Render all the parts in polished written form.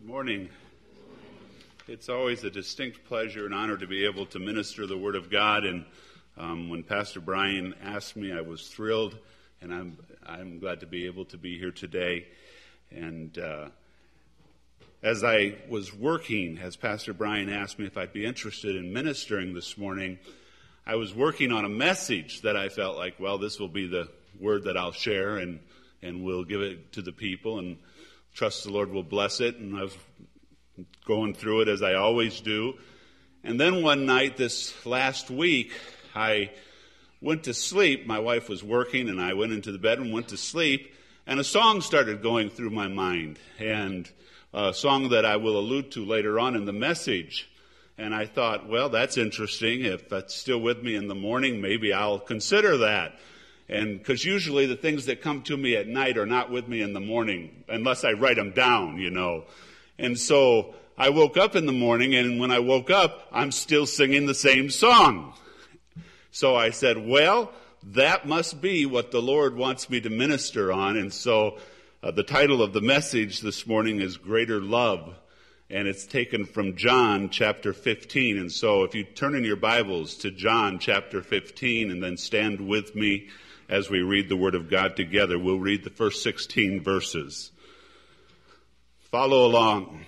Good morning. It's always a distinct pleasure and honor to be able to minister the Word of God. And when Pastor Brian asked me, I was thrilled, and I'm glad to be able to be here today. And as I was working, as Pastor Brian asked me if I'd be interested in ministering this morning, I was working on a message that I felt like, well, this will be the word that I'll share, and we'll give it to the people, and trust the Lord will bless it. And I was going through it as I always do. And then one night this last week, I went to sleep. My wife was working, and I went into the bed and went to sleep. And a song started going through my mind, and a song that I will allude to later on in the message. And I thought, well, that's interesting. If that's still with me in the morning, maybe I'll consider that. And because usually the things that come to me at night are not with me in the morning, unless I write them down, And so I woke up in the morning, and when I woke up, I'm still singing the same song. So I said, well, that must be what the Lord wants me to minister on. And so the title of the message this morning is Greater Love, and it's taken from John chapter 15. And so if you turn in your Bibles to John chapter 15 and then stand with me as we read the Word of God together, we'll read the first 16 verses. Follow along.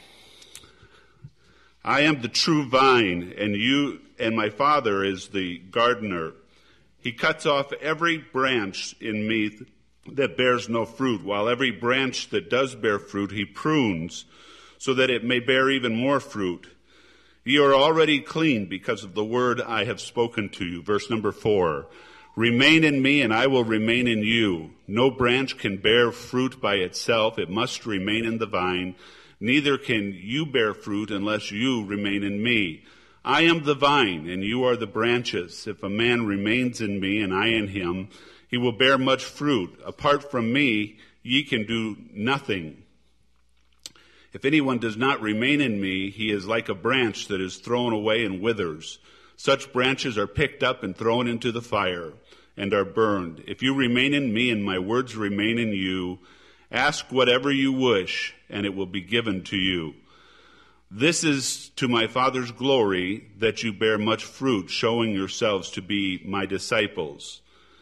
I am the true vine, and you and my Father is the gardener. He cuts off every branch in me that bears no fruit, while every branch that does bear fruit he prunes, so that it may bear even more fruit. You are already clean because of the word I have spoken to you. Verse number 4. Remain in me, and I will remain in you. No branch can bear fruit by itself. It must remain in the vine. Neither can you bear fruit unless you remain in me. I am the vine, and you are the branches. If a man remains in me, and I in him, he will bear much fruit. Apart from me, ye can do nothing. If anyone does not remain in me, he is like a branch that is thrown away and withers. Such branches are picked up and thrown into the fire and are burned. If you remain in me and my words remain in you, ask whatever you wish, and it will be given to you. This is to my Father's glory, that you bear much fruit, showing yourselves to be my disciples.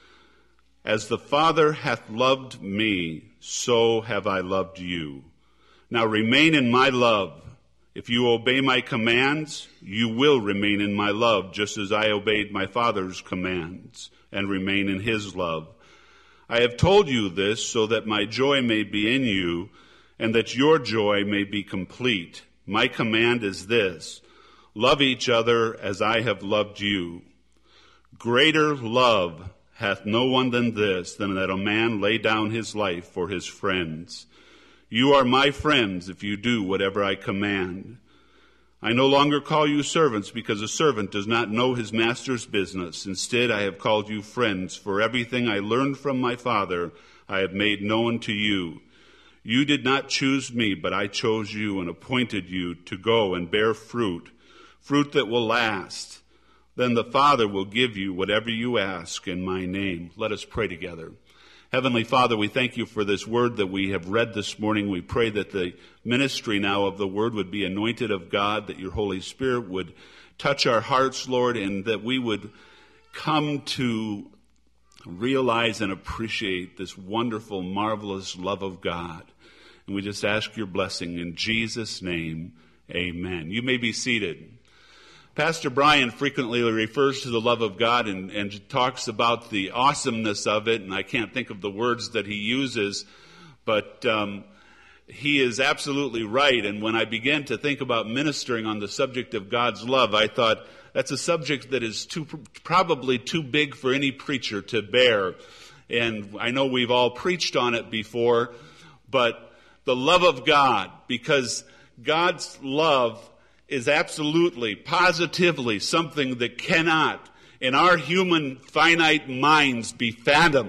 As the Father hath loved me, so have I loved you. Now remain in my love. If you obey my commands, you will remain in my love, just as I obeyed my Father's commands and remain in his love. I have told you this so that my joy may be in you and that your joy may be complete. My command is this: love each other as I have loved you. Greater love hath no one than this, than that a man lay down his life for his friends. You are my friends if you do whatever I command. I no longer call you servants, because a servant does not know his master's business. Instead, I have called you friends, for everything I learned from my Father I have made known to you. You did not choose me, but I chose you and appointed you to go and bear fruit, fruit that will last. Then the Father will give you whatever you ask in my name. Let us pray together. Heavenly Father, we thank you for this word that we have read this morning. We pray that the ministry now of the word would be anointed of God, that your Holy Spirit would touch our hearts, Lord, and that we would come to realize and appreciate this wonderful, marvelous love of God. And we just ask your blessing in Jesus' name, amen. You may be seated. Pastor Brian frequently refers to the love of God and talks about the awesomeness of it, and I can't think of the words that he uses, but he is absolutely right. And when I began to think about ministering on the subject of God's love, I thought that's a subject that is probably too big for any preacher to bear. And I know we've all preached on it before, but the love of God, because God's love is absolutely, positively something that cannot, in our human finite minds, be fathomed.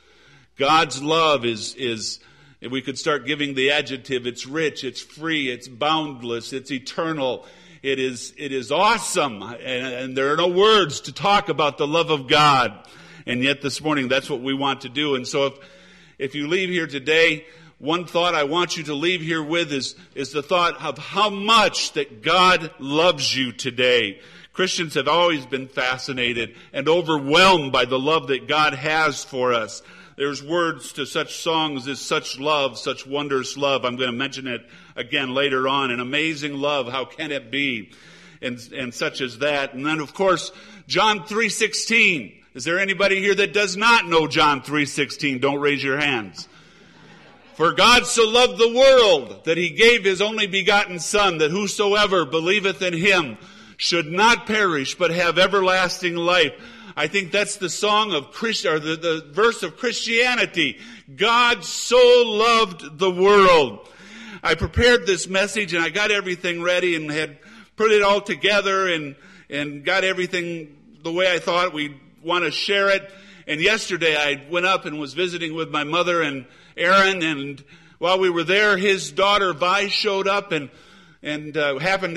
God's love is, if we could start giving the adjective, it's rich, it's free, it's boundless, it's eternal. It is awesome, and there are no words to talk about the love of God. And yet this morning, that's what we want to do. And so if you leave here today one thought I want you to leave here with is the thought of how much that God loves you today. Christians have always been fascinated and overwhelmed by the love that God has for us. There's words to such songs as such love, such wondrous love. I'm going to mention it again later on. An amazing love, how can it be? And such as that. And then, of course, John 3:16. Is there anybody here that does not know John 3:16? Don't raise your hands. For God so loved the world that he gave his only begotten Son, that whosoever believeth in him should not perish but have everlasting life. I think that's the song of the verse of Christianity. God so loved the world. I prepared this message and I got everything ready and had put it all together and got everything the way I thought we'd want to share it. And yesterday I went up and was visiting with my mother and Aaron, and while we were there, his daughter Vi showed up and happened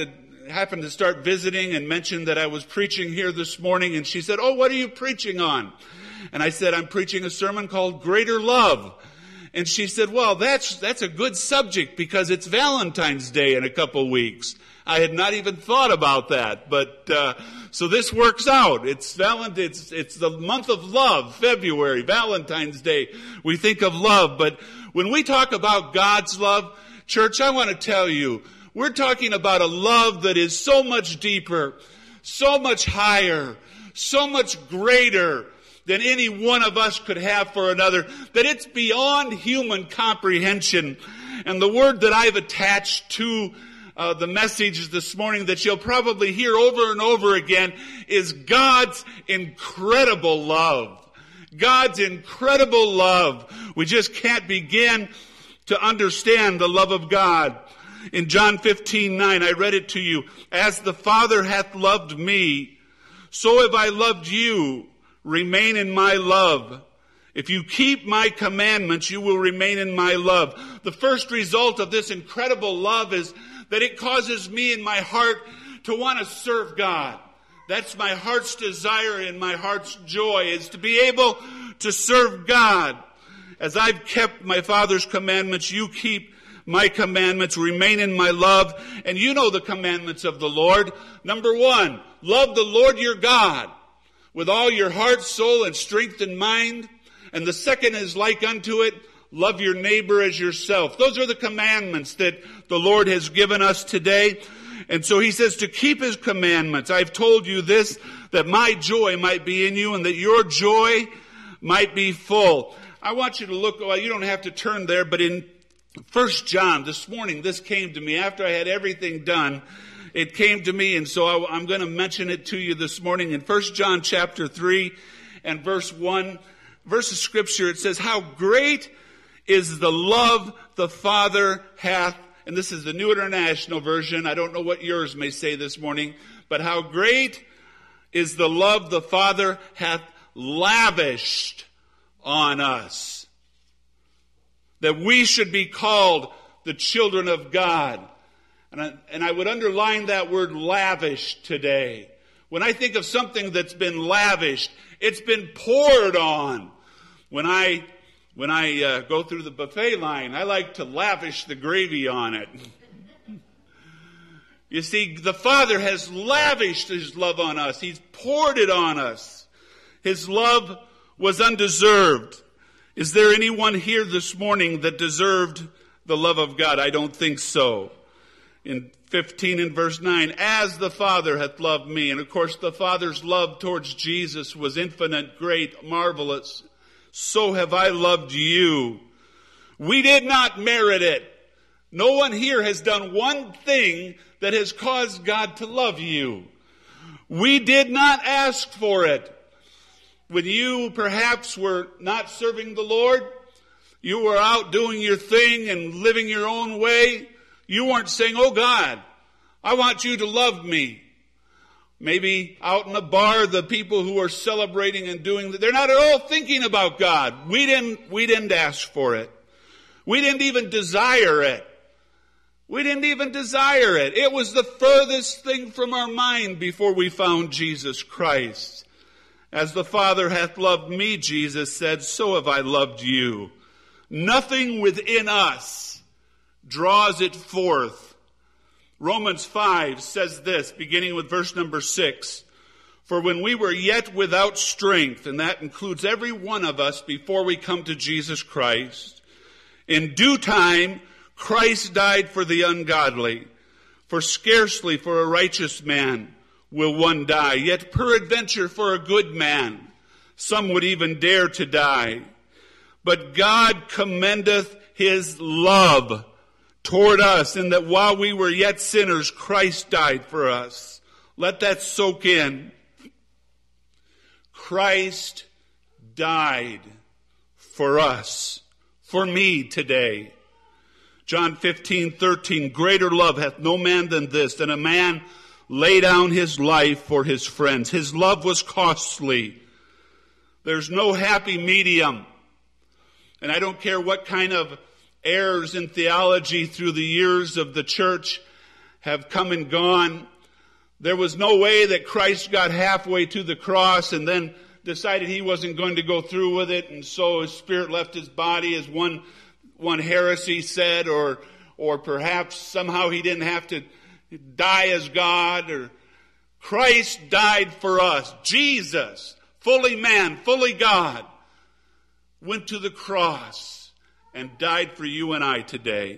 to start visiting and mentioned that I was preaching here this morning, and she said, "Oh, what are you preaching on?" And I said, "I'm preaching a sermon called Greater Love." And she said, "Well, that's a good subject because it's Valentine's Day in a couple weeks." I had not even thought about that, but so this works out. It's the month of love, February, Valentine's Day. We think of love, but when we talk about God's love, church, I want to tell you, we're talking about a love that is so much deeper, so much higher, so much greater than any one of us could have for another, that it's beyond human comprehension. And the word that I've attached to the message this morning that you'll probably hear over and over again is God's incredible love. God's incredible love. We just can't begin to understand the love of God. In John 15:9, I read it to you. As the Father hath loved me, so have I loved you. Remain in my love. If you keep my commandments, you will remain in my love. The first result of this incredible love is that it causes me in my heart to want to serve God. That's my heart's desire and my heart's joy, is to be able to serve God. As I've kept my Father's commandments, you keep my commandments, remain in my love. And you know the commandments of the Lord. Number 1, love the Lord your God with all your heart, soul, and strength and mind. And the second is like unto it, love your neighbor as yourself. Those are the commandments that the Lord has given us today. And so he says to keep his commandments. I've told you this, that my joy might be in you and that your joy might be full. I want you to look, well, you don't have to turn there, but in 1 John, this morning, this came to me after I had everything done. It came to me, and so I'm going to mention it to you this morning. In 1 John chapter 3 and verse 1, verse of Scripture, it says, how great is the love the Father hath, and this is the New International Version. I don't know what yours may say this morning, but how great is the love the Father hath lavished on us, that we should be called the children of God. And I would underline that word lavish today. When I think of something that's been lavished, it's been poured on. When I go through the buffet line, I like to lavish the gravy on it. You see, the Father has lavished his love on us. He's poured it on us. His love was undeserved. Is there anyone here this morning that deserved the love of God? I don't think so. In 15 and verse 9, as the Father hath loved me. And of course, the Father's love towards Jesus was infinite, great, marvelous. So have I loved you. We did not merit it. No one here has done one thing that has caused God to love you. We did not ask for it. When you perhaps were not serving the Lord, you were out doing your thing and living your own way, you weren't saying, oh God, I want you to love me. Maybe out in a bar, the people who are celebrating and doing, they're not at all thinking about God. We didn't ask for it. We didn't even desire it. We didn't even desire it. It was the furthest thing from our mind before we found Jesus Christ. As the Father hath loved me, Jesus said, so have I loved you. Nothing within us draws it forth. Romans 5 says this, beginning with verse number 6. For when we were yet without strength, and that includes every one of us before we come to Jesus Christ, in due time Christ died for the ungodly. For scarcely for a righteous man will one die, yet peradventure for a good man some would even dare to die. But God commendeth his love toward us, in that while we were yet sinners, Christ died for us. Let that soak in. Christ died for us, for me today. John 15:13, greater love hath no man than this, than a man lay down his life for his friends. His love was costly. There's no happy medium. And I don't care what kind of errors in theology through the years of the church have come and gone. There was no way that Christ got halfway to the cross and then decided he wasn't going to go through with it, and so his spirit left his body, as one heresy said, or perhaps somehow he didn't have to die as God. Or Christ died for us. Jesus, fully man, fully God, went to the cross and died for you and I today.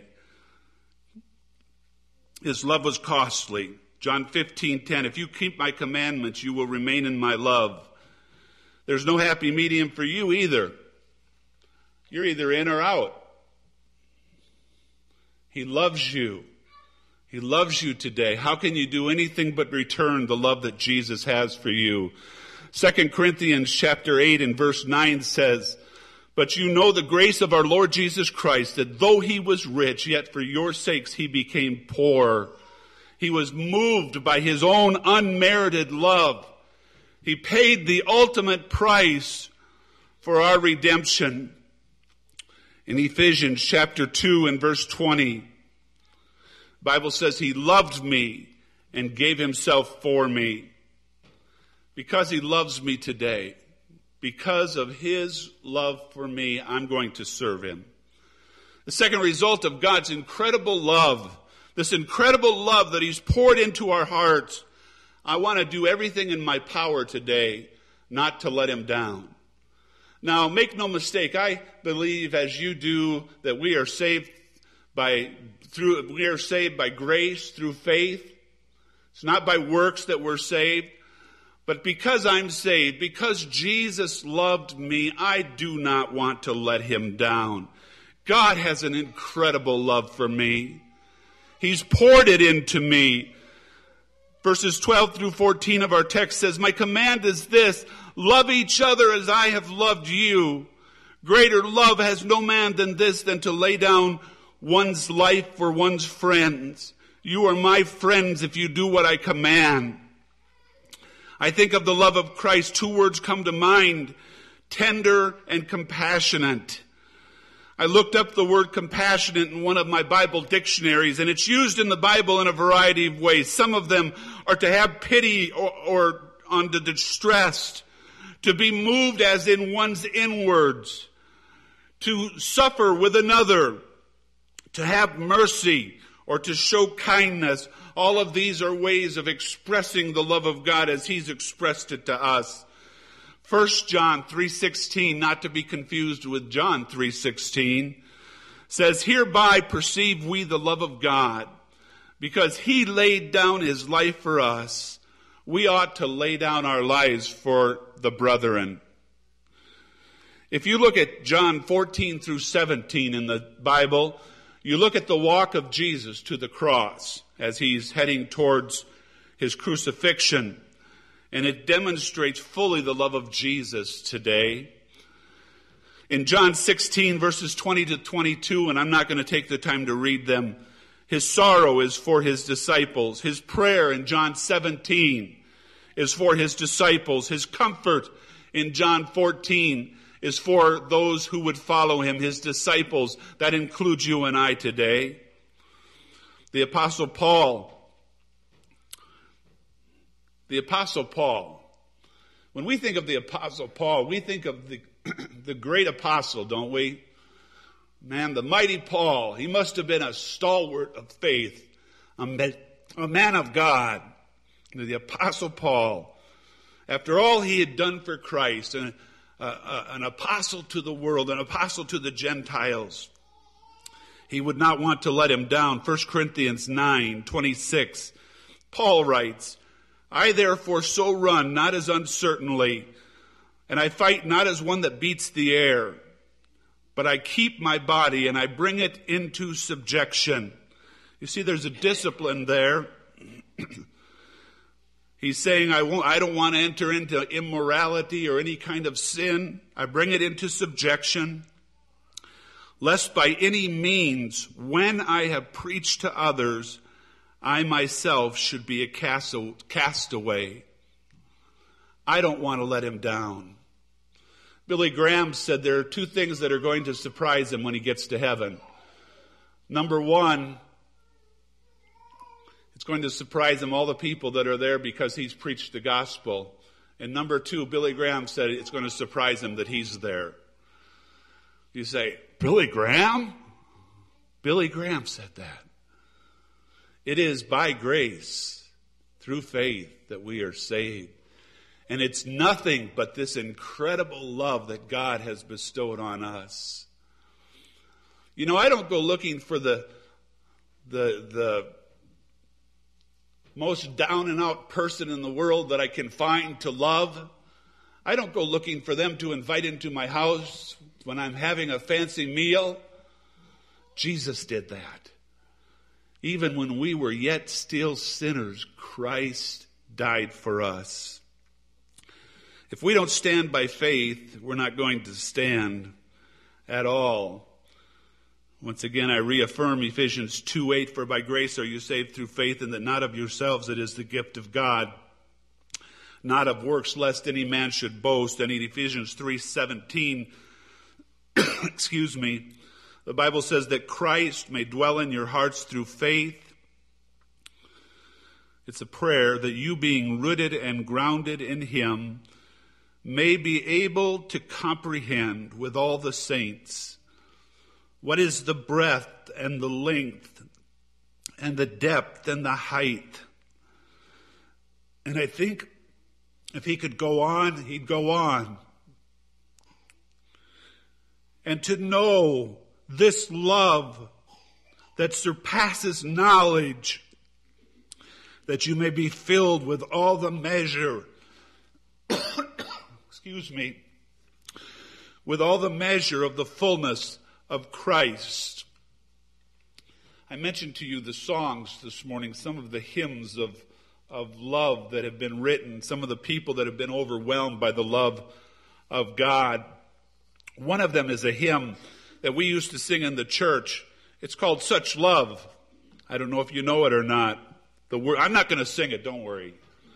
His love was costly. John 15:10, if you keep my commandments, you will remain in my love. There's no happy medium for you either. You're either in or out. He loves you. He loves you today. How can you do anything but return the love that Jesus has for you? 2 Corinthians chapter 8 and verse 9 says, but you know the grace of our Lord Jesus Christ, that though he was rich, yet for your sakes he became poor. He was moved by his own unmerited love. He paid the ultimate price for our redemption. In Ephesians chapter 2 and verse 20, the Bible says he loved me and gave himself for me. Because he loves me today, because of his love for me, I'm going to serve him. The second result of God's incredible love, this incredible love that he's poured into our hearts, I want to do everything in my power today not to let him down. Now, make no mistake, I believe, as you do, that we are saved by grace through faith. It's not by works that we're saved. But because I'm saved, because Jesus loved me, I do not want to let him down. God has an incredible love for me. He's poured it into me. Verses 12 through 14 of our text says, my command is this, love each other as I have loved you. Greater love has no man than this, than to lay down one's life for one's friends. You are my friends if you do what I command. I think of the love of Christ. Two words come to mind, tender and compassionate. I looked up the word compassionate in one of my Bible dictionaries, and it's used in the Bible in a variety of ways. Some of them are to have pity or on the distressed, to be moved as in one's inwards, to suffer with another, to have mercy, or to show kindness. All of these are ways of expressing the love of God as he's expressed it to us. 1 John 3:16, not to be confused with John 3:16, says, hereby perceive we the love of God, because he laid down his life for us. We ought to lay down our lives for the brethren. If you look at John 14 through 17 in the Bible, you look at the walk of Jesus to the cross as he's heading towards his crucifixion, and it demonstrates fully the love of Jesus today. In John 16, verses 20 to 22, and I'm not going to take the time to read them, his sorrow is for his disciples. His prayer in John 17 is for his disciples. His comfort in John 14 is for those who would follow him, his disciples. That includes you and I today. The Apostle Paul. When we think of the Apostle Paul, we think of the great apostle, don't we? Man, the mighty Paul, he must have been a stalwart of faith, a man of God, the Apostle Paul. After all he had done for Christ, an apostle to the world, an apostle to the Gentiles, he would not want to let him down. 1 Corinthians 9:26, Paul writes, I therefore so run, not as uncertainly, and I fight not as one that beats the air, but I keep my body and I bring it into subjection. You see, there's a discipline there. He's saying, I don't want to enter into immorality or any kind of sin. I bring it into subjection, lest by any means, when I have preached to others, I myself should be a castaway. I don't want to let him down. Billy Graham said there are two things that are going to surprise him when he gets to heaven. Number one, it's going to surprise him all the people that are there because he's preached the gospel. And number two, Billy Graham said it's going to surprise him that he's there. You say, Billy Graham? Billy Graham said that. It is by grace, through faith, that we are saved. And it's nothing but this incredible love that God has bestowed on us. You know, I don't go looking for the most down and out person in the world that I can find to love. I don't go looking for them to invite into my house when I'm having a fancy meal. Jesus did that. Even when we were yet still sinners, Christ died for us. If we don't stand by faith, we're not going to stand at all. Once again, I reaffirm Ephesians 2:8, for by grace are you saved through faith, and that not of yourselves, it is the gift of God, not of works, lest any man should boast. And in Ephesians 3:17, the Bible says that Christ may dwell in your hearts through faith. It's a prayer that you, being rooted and grounded in him, may be able to comprehend with all the saints what is the breadth and the length and the depth and the height. And I think if he could go on, he'd go on. And to know this love that surpasses knowledge, that you may be filled with all the measure with all the measure of the fullness of Christ. I mentioned to you the songs this morning, some of the hymns of love that have been written, some of the people that have been overwhelmed by the love of God. One of them is a hymn that we used to sing in the church. It's called Such Love. I don't know if you know it or not. I'm not going to sing it, don't worry.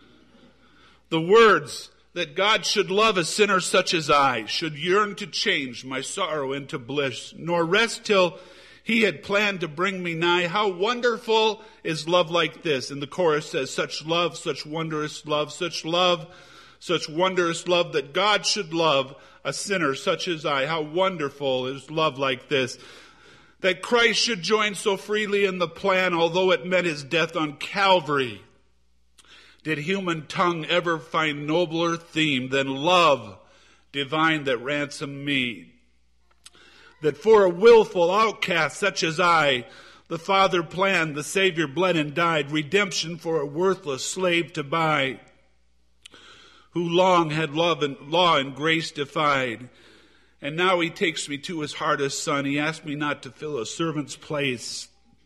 The words, that God should love a sinner such as I, should yearn to change my sorrow into bliss, nor rest till he had planned to bring me nigh. How wonderful is love like this. And the chorus says, such love, such wondrous love, such wondrous love that God should love a sinner such as I. How wonderful is love like this. That Christ should join so freely in the plan, although it meant his death on Calvary. Did human tongue ever find nobler theme than love divine that ransomed me? That for a willful outcast such as I, the Father planned, the Savior bled and died, redemption for a worthless slave to buy, who long had love and law and grace defied. And now he takes me to his heart as son. He asked me not to fill a servant's place.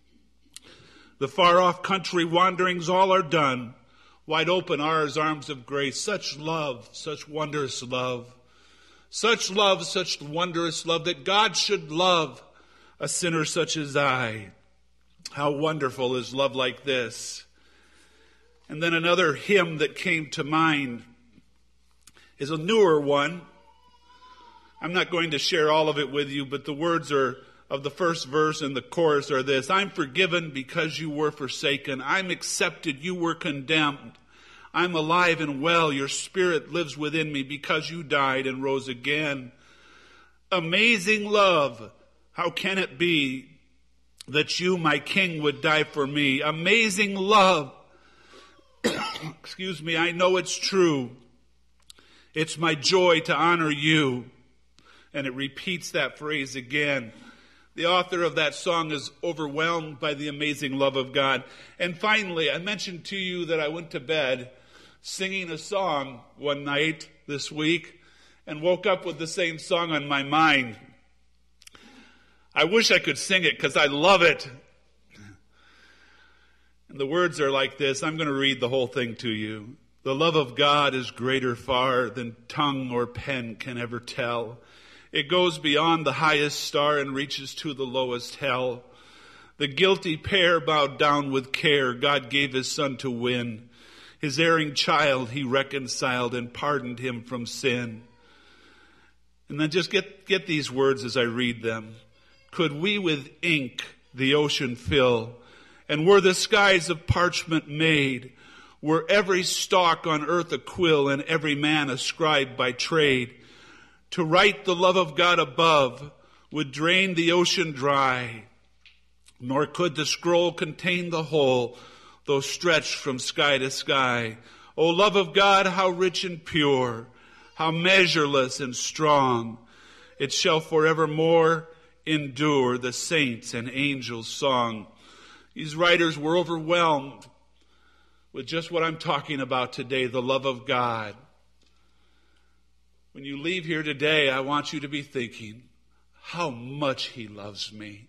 The far-off country wanderings all are done. Wide open are his arms of grace. Such love, such wondrous love. Such love, such wondrous love, that God should love a sinner such as I. How wonderful is love like this. And then another hymn that came to mind is a newer one. I'm not going to share all of it with you, but the words are of the first verse and the chorus are this: I'm forgiven because you were forsaken. I'm accepted, you were condemned. I'm alive and well, your spirit lives within me because you died and rose again. Amazing love, How can it be that you, my King, would die for me? Amazing love. Excuse me, I know it's true. It's my joy to honor you. And it repeats that phrase again. The author of that song is overwhelmed by the amazing love of God. And finally, I mentioned to you that I went to bed singing a song one night this week and woke up with the same song on my mind. I wish I could sing it because I love it. And the words are like this. I'm going to read the whole thing to you. The love of God is greater far than tongue or pen can ever tell. It goes beyond the highest star and reaches to the lowest hell. The guilty pair bowed down with care. God gave his son to win. His erring child he reconciled and pardoned him from sin. And then just get these words as I read them. Could we with ink the ocean fill, and were the skies of parchment made, were every stalk on earth a quill and every man a scribe by trade, to write the love of God above would drain the ocean dry, nor could the scroll contain the whole, though stretched from sky to sky. O love of God, how rich and pure, how measureless and strong, it shall forevermore endure the saints' and angels' song. These writers were overwhelmed with just what I'm talking about today, the love of God. When you leave here today, I want you to be thinking how much he loves me.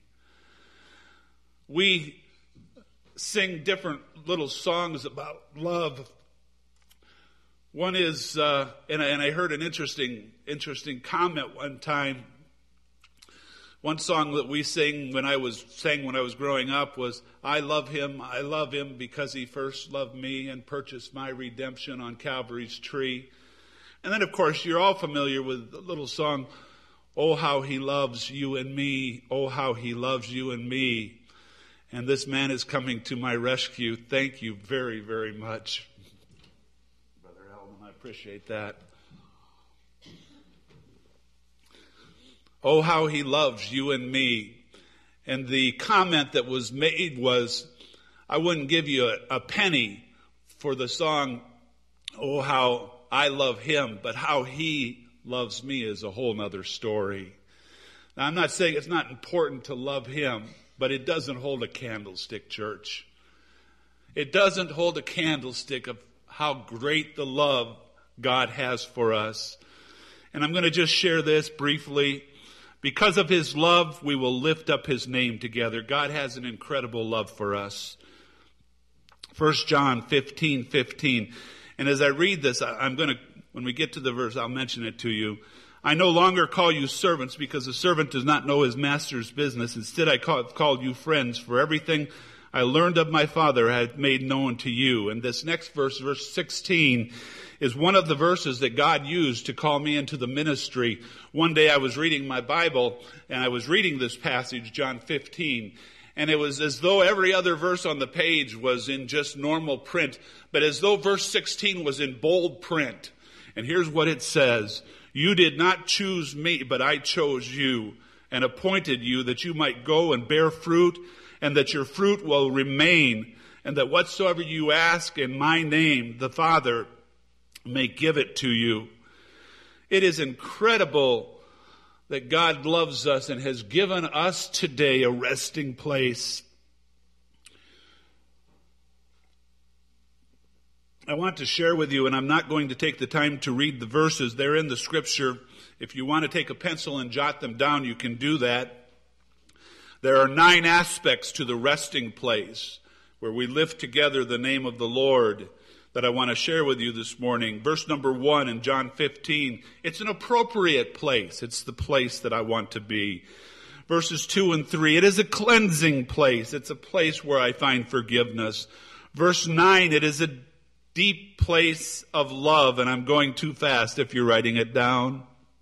We sing different little songs about love. One is, and I heard an interesting comment one time. One song that we sang when I was growing up was, I love him because he first loved me and purchased my redemption on Calvary's tree. And then, of course, you're all familiar with the little song, Oh, how he loves you and me. Oh, how he loves you and me. And this man is coming to my rescue. Thank you very, very much. Brother Alvin, I appreciate that. Oh, how he loves you and me. And the comment that was made was, I wouldn't give you a penny for the song, Oh, how I love him, but how he loves me is a whole nother story. Now, I'm not saying it's not important to love him, but it doesn't hold a candlestick, church. It doesn't hold a candlestick of how great the love God has for us. And I'm going to just share this briefly. Because of his love, we will lift up his name together. God has an incredible love for us. 1 John 15:15. And as I read this, when we get to the verse, I'll mention it to you. I no longer call you servants because a servant does not know his master's business. Instead, I have called you friends, for everything I learned of my Father I have made known to you. And this next verse, verse 16, is one of the verses that God used to call me into the ministry. One day I was reading my Bible, and I was reading this passage, John 15, and it was as though every other verse on the page was in just normal print, but as though verse 16 was in bold print. And here's what it says. You did not choose me, but I chose you and appointed you that you might go and bear fruit, and that your fruit will remain, and that whatsoever you ask in my name, the Father may give it to you. It is incredible that God loves us and has given us today a resting place. I want to share with you, and I'm not going to take the time to read the verses. They're in the scripture. If you want to take a pencil and jot them down, you can do that. There are 9 aspects to the resting place where we lift together the name of the Lord that I want to share with you this morning. Verse number 1 in John 15. It's an appropriate place. It's the place that I want to be. Verses 2 and 3. It is a cleansing place. It's a place where I find forgiveness. Verse 9. It is a deep place of love. And I'm going too fast if you're writing it down.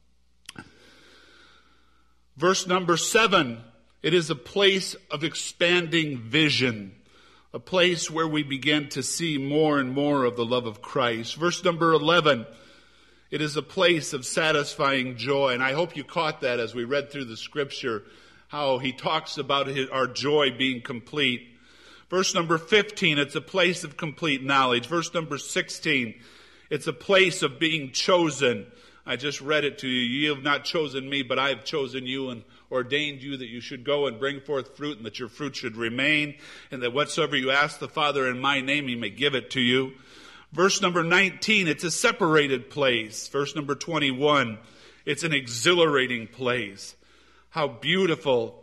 Verse number 7. It is a place of expanding vision. A place where we begin to see more and more of the love of Christ. Verse number 11, it is a place of satisfying joy. And I hope you caught that as we read through the scripture, how he talks about our joy being complete. Verse number 15, it's a place of complete knowledge. Verse number 16, it's a place of being chosen. I just read it to you. You have not chosen me, but I have chosen you and ordained you that you should go and bring forth fruit, and that your fruit should remain, and that whatsoever you ask the Father in my name, he may give it to you. Verse number 19, it's a separated place. Verse number 21, it's an exhilarating place. How beautiful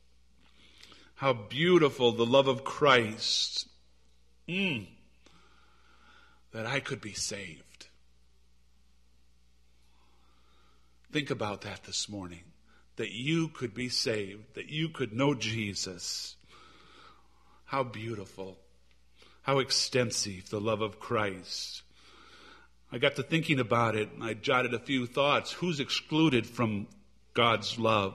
the love of Christ. That I could be saved. Think about that this morning. That you could be saved. That you could know Jesus. How beautiful. How extensive the love of Christ. I got to thinking about it, and I jotted a few thoughts. Who's excluded from God's love?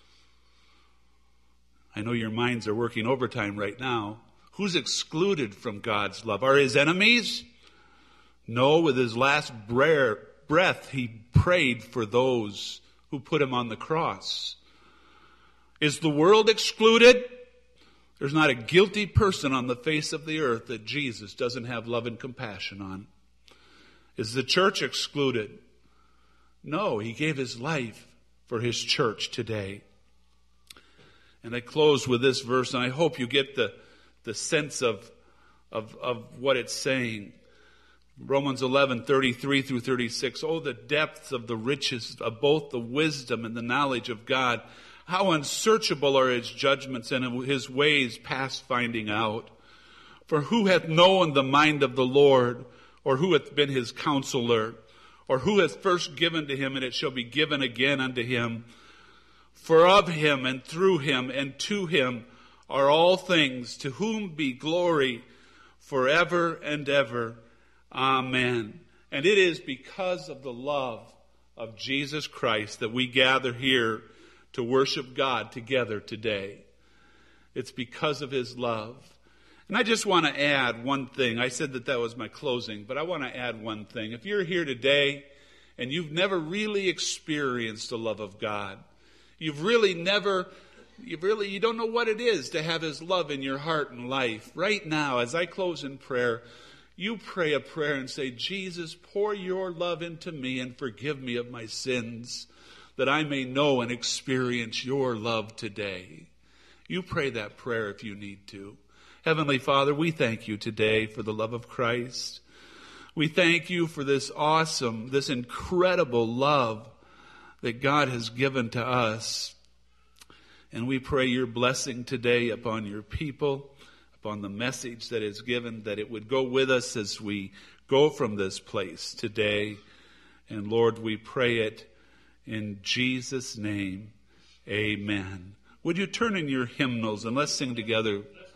I know your minds are working overtime right now. Who's excluded from God's love? Are his enemies? No, with his last breath, he prayed for those who put him on the cross. Is the world excluded? There's not a guilty person on the face of the earth that Jesus doesn't have love and compassion on. Is the church excluded? No, he gave his life for his church today. And I close with this verse, and I hope you get the sense of what it's saying. Romans 11:33 through 36. Oh, the depths of the riches of both the wisdom and the knowledge of God. How unsearchable are his judgments and his ways past finding out. For who hath known the mind of the Lord, or who hath been his counselor, or who hath first given to him, and it shall be given again unto him? For of him and through him and to him are all things, to whom be glory forever and ever. Amen. And it is because of the love of Jesus Christ that we gather here to worship God together today. It's because of his love. And I just want to add one thing. I said that was my closing, but I want to add one thing. If you're here today and you've never really experienced the love of God, you don't know what it is to have his love in your heart and life. Right now, as I close in prayer, you pray a prayer and say, Jesus, pour your love into me and forgive me of my sins, that I may know and experience your love today. You pray that prayer if you need to. Heavenly Father, we thank you today for the love of Christ. We thank you for this awesome, this incredible love that God has given to us. And we pray your blessing today upon your people, upon the message that is given, that it would go with us as we go from this place today. And Lord, we pray it in Jesus' name. Amen. Would you turn in your hymnals and let's sing together